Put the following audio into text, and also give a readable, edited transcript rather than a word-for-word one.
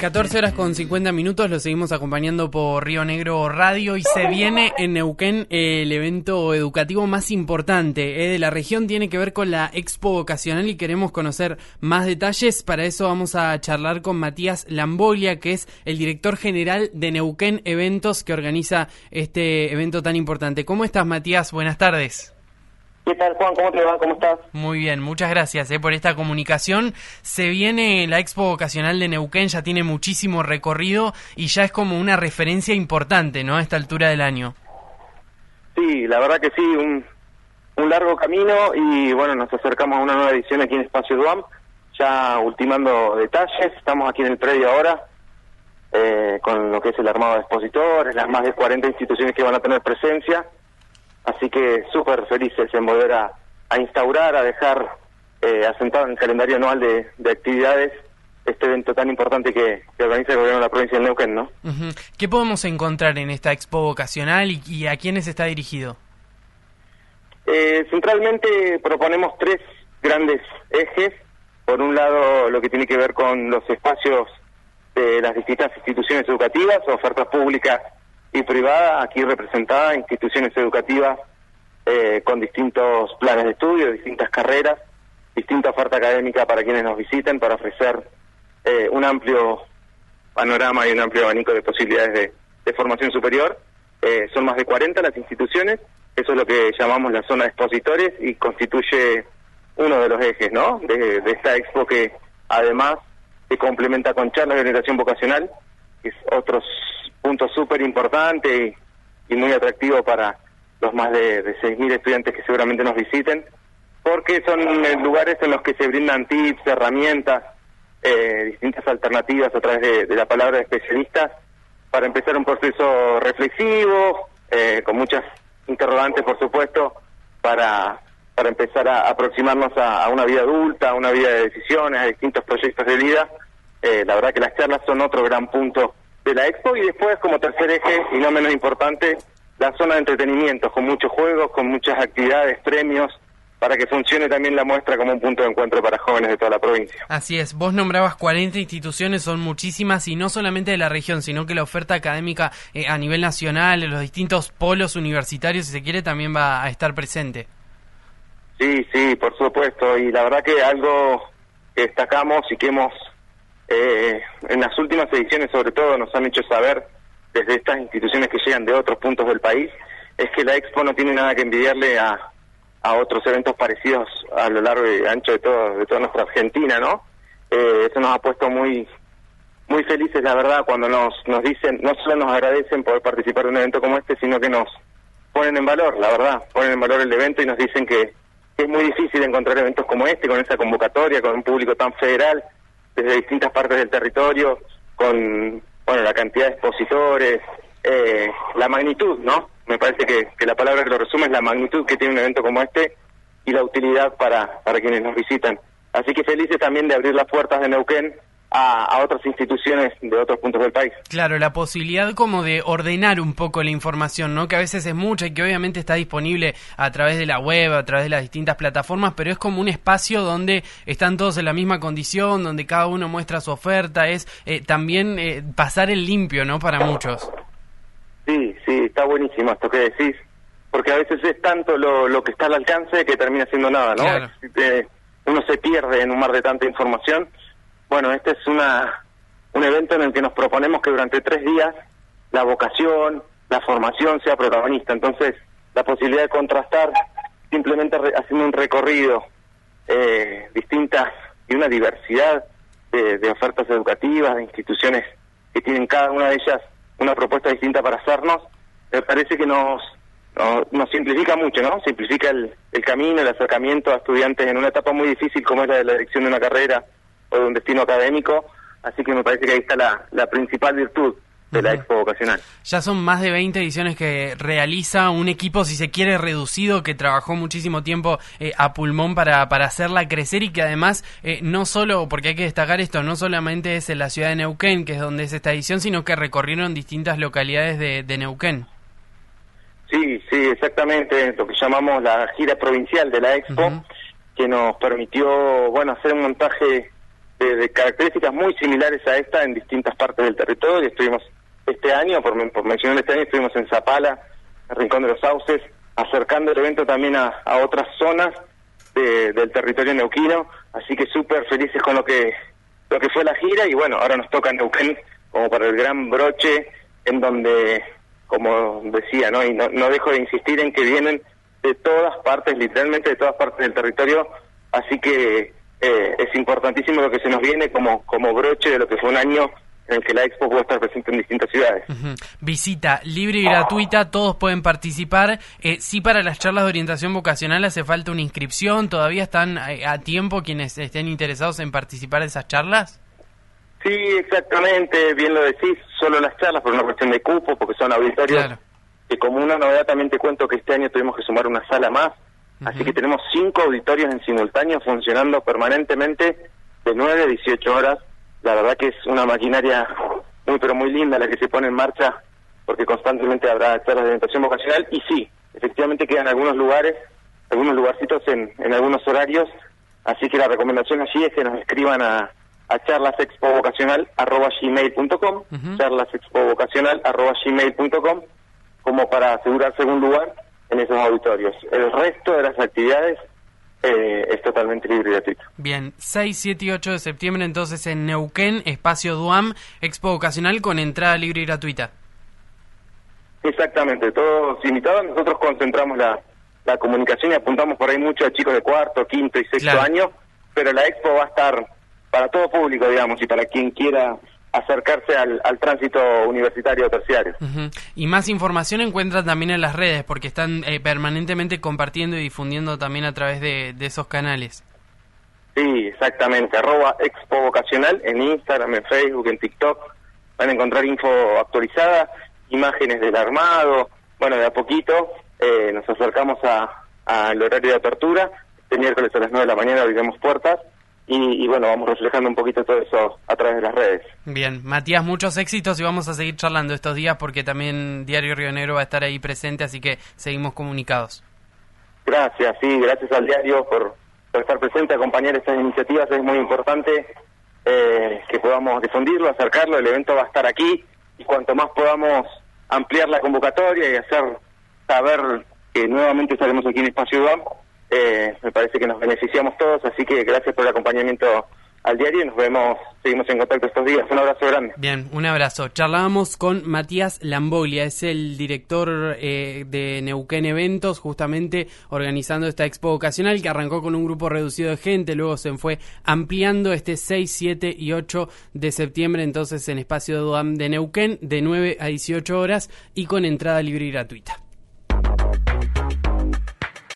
14 horas con 50 minutos, lo seguimos acompañando por Río Negro Radio y se viene en Neuquén el evento educativo más importante de la región. Tiene que ver con la Expo Vocacional y queremos conocer más detalles. Para eso vamos a charlar con Matías Lambolia, que es el director general de Neuquén Eventos, que organiza este evento tan importante. ¿Cómo estás, Matías? Buenas tardes. ¿Qué tal, Juan? ¿Cómo te va? ¿Cómo estás? Muy bien, muchas gracias por esta comunicación. Se viene la Expo Vocacional de Neuquén, ya tiene muchísimo recorrido y ya es como una referencia importante, ¿no?, a esta altura del año. Sí, la verdad que sí, un largo camino y bueno, nos acercamos a una nueva edición aquí en Espacio Duam, ya ultimando detalles. Estamos aquí en el predio ahora, con lo que es el armado de expositores, las más de 40 instituciones que van a tener presencia. Así que súper felices en volver a instaurar, a dejar asentado en el calendario anual de actividades este evento tan importante que organiza el gobierno de la provincia de Neuquén, ¿no? Uh-huh. ¿Qué podemos encontrar en esta Expo Vocacional y a quiénes está dirigido? Centralmente proponemos tres grandes ejes. Por un lado, lo que tiene que ver con los espacios de las distintas instituciones educativas, ofertas públicas y privada, aquí representada, instituciones educativas con distintos planes de estudio, distintas carreras, distinta oferta académica para quienes nos visiten, para ofrecer un amplio panorama y un amplio abanico de posibilidades de formación superior. Son más de 40 las instituciones, eso es lo que llamamos la zona de expositores y constituye uno de los ejes, ¿no?, de esta expo, que además se complementa con charlas de orientación vocacional, que es otros punto súper importante y muy atractivo para los más de 6.000 estudiantes que seguramente nos visiten, porque son lugares en los que se brindan tips, herramientas, distintas alternativas a través de la palabra de especialistas para empezar un proceso reflexivo, con muchas interrogantes, por supuesto, para empezar a aproximarnos a una vida adulta, a una vida de decisiones, a distintos proyectos de vida. La verdad que las charlas son otro gran punto de la Expo, y después, como tercer eje y no menos importante, la zona de entretenimiento, con muchos juegos, con muchas actividades, premios, para que funcione también la muestra como un punto de encuentro para jóvenes de toda la provincia. Así es, vos nombrabas 40 instituciones, son muchísimas, y no solamente de la región, sino que la oferta académica a nivel nacional, en los distintos polos universitarios, si se quiere, también va a estar presente. Sí, por supuesto, y la verdad que algo que destacamos y que hemos en las últimas ediciones sobre todo nos han hecho saber desde estas instituciones que llegan de otros puntos del país, es que la Expo no tiene nada que envidiarle a otros eventos parecidos a lo largo y ancho de toda nuestra Argentina, ¿no? Eso nos ha puesto muy felices, la verdad, cuando nos dicen, no solo nos agradecen poder participar de un evento como este, sino que nos ponen en valor, la verdad, ponen en valor el evento y nos dicen que es muy difícil encontrar eventos como este, con esa convocatoria, con un público tan federal, desde distintas partes del territorio, con la cantidad de expositores, la magnitud, ¿no? Me parece que la palabra que lo resume es la magnitud que tiene un evento como este y la utilidad para quienes nos visitan. Así que felices también de abrir las puertas de Neuquén a otras instituciones de otros puntos del país. Claro, la posibilidad como de ordenar un poco la información, ¿no?, que a veces es mucha y que obviamente está disponible a través de la web, a través de las distintas plataformas, pero es como un espacio donde están todos en la misma condición, donde cada uno muestra su oferta, es también pasar el limpio, ¿no?, para muchos. Sí, está buenísimo esto que decís, porque a veces es tanto lo que está al alcance que termina siendo nada, ¿no? Claro. Uno se pierde en un mar de tanta información. Bueno, este es un evento en el que nos proponemos que durante 3 días la vocación, la formación sea protagonista. Entonces, la posibilidad de contrastar simplemente haciendo un recorrido distintas y una diversidad de ofertas educativas, de instituciones que tienen cada una de ellas una propuesta distinta para hacernos, me parece que nos simplifica mucho, ¿no? Simplifica el camino, el acercamiento a estudiantes en una etapa muy difícil como es la de la elección de una carrera o de un destino académico, así que me parece que ahí está la principal virtud de la Expo Vocacional. Ya son más de 20 ediciones que realiza un equipo, si se quiere, reducido, que trabajó muchísimo tiempo a pulmón para hacerla crecer, y que además, no solo, porque hay que destacar esto, no solamente es en la ciudad de Neuquén, que es donde es esta edición, sino que recorrieron distintas localidades de Neuquén. Sí, exactamente, lo que llamamos la gira provincial de la Expo, que nos permitió, hacer un montaje de características muy similares a esta en distintas partes del territorio. Estuvimos este año, por mencionar este año, estuvimos en Zapala, en Rincón de los Sauces, acercando el evento también a otras zonas del territorio neuquino, así que súper felices con lo que fue la gira, y bueno, ahora nos toca Neuquén como para el gran broche, en donde, como decía, ¿no? Y no dejo de insistir en que vienen de todas partes, literalmente de todas partes del territorio, así que es importantísimo lo que se nos viene como broche de lo que fue un año en el que la Expo puede estar presente en distintas ciudades. Visita libre y gratuita, todos pueden participar. Sí, para las charlas de orientación vocacional hace falta una inscripción, ¿todavía están a tiempo quienes estén interesados en participar de esas charlas? Sí, exactamente, bien lo decís, solo las charlas por una cuestión de cupo, porque son auditorios. Claro. Que como una novedad también te cuento que este año tuvimos que sumar una sala más, así que tenemos 5 auditorios en simultáneo funcionando permanentemente de 9 a 18 horas. La verdad que es una maquinaria muy pero muy linda la que se pone en marcha, porque constantemente habrá charlas de orientación vocacional, y sí, efectivamente quedan algunos lugares, algunos lugarcitos en algunos horarios, así que la recomendación allí es que nos escriban a charlasexpovocacional@gmail.com, charlasexpovocacional@gmail.com, como para asegurarse un lugar en esos auditorios. El resto de las actividades es totalmente libre y gratuito. Bien, 6, 7 y 8 de septiembre entonces en Neuquén, Espacio Duam, Expo Vocacional con entrada libre y gratuita. Exactamente, todos invitados. Nosotros concentramos la comunicación y apuntamos por ahí mucho a chicos de cuarto, quinto y sexto año, pero la Expo va a estar para todo público, digamos, y para quien quiera acercarse al tránsito universitario o terciario. Y más información encuentran también en las redes, porque están permanentemente compartiendo y difundiendo también a través de esos canales. Sí, exactamente, @Expo Vocacional en Instagram, en Facebook, en TikTok. Van a encontrar info actualizada, imágenes del armado. Bueno, de a poquito nos acercamos al horario de apertura. Este miércoles a las 9 de la mañana abriremos puertas. Y bueno, vamos reflejando un poquito todo eso a través de las redes. Bien, Matías, muchos éxitos y vamos a seguir charlando estos días porque también Diario Río Negro va a estar ahí presente, así que seguimos comunicados. Gracias, sí, gracias al diario por estar presente, acompañar estas iniciativas. Es muy importante que podamos difundirlo, acercarlo. El evento va a estar aquí, y cuanto más podamos ampliar la convocatoria y hacer saber que nuevamente estaremos aquí en Espacio Duam, me parece que nos beneficiamos todos, así que gracias por el acompañamiento al diario y seguimos en contacto estos días. Un abrazo grande. Bien, un abrazo. Charlábamos con Matías Lamboglia, es el director de Neuquén Eventos, justamente organizando esta expo vocacional que arrancó con un grupo reducido de gente, luego se fue ampliando este 6, 7 y 8 de septiembre, entonces en Espacio Duam de Neuquén, de 9 a 18 horas y con entrada libre y gratuita.